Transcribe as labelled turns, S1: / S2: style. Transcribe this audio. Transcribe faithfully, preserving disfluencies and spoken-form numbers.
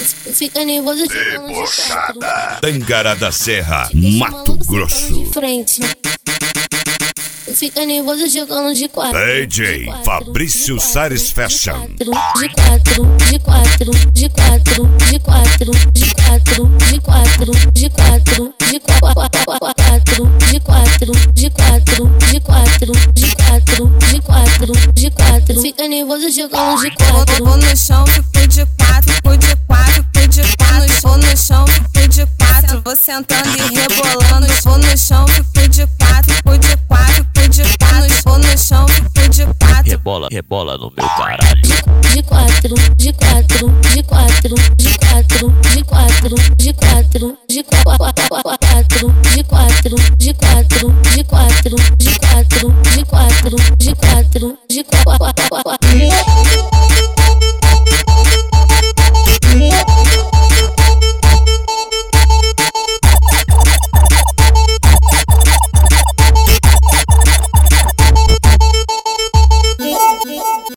S1: Fica nervoso jogando de quatro.
S2: Tangará da Serra, Mato Grosso.
S1: Frente. Fica nervoso jogando de quatro.
S2: D J Fabrício Sares Fashion.
S1: De quatro, de quatro, de quatro, de quatro, de quatro, de quatro, de quatro, de quatro, de quatro, de quatro, de quatro, de quatro, de quatro, de quatro. Fica nervoso jogando de quatro.
S3: Vou no chão, fico de quatro, fico de quatro, fico de quatro. Vou no chão, fico de quatro, vou sentando e rebolando. Vou no chão, fico de quatro, fico de quatro, fico de quatro. Vou no chão, fico de quatro.
S4: Rebola, rebola no meu carro.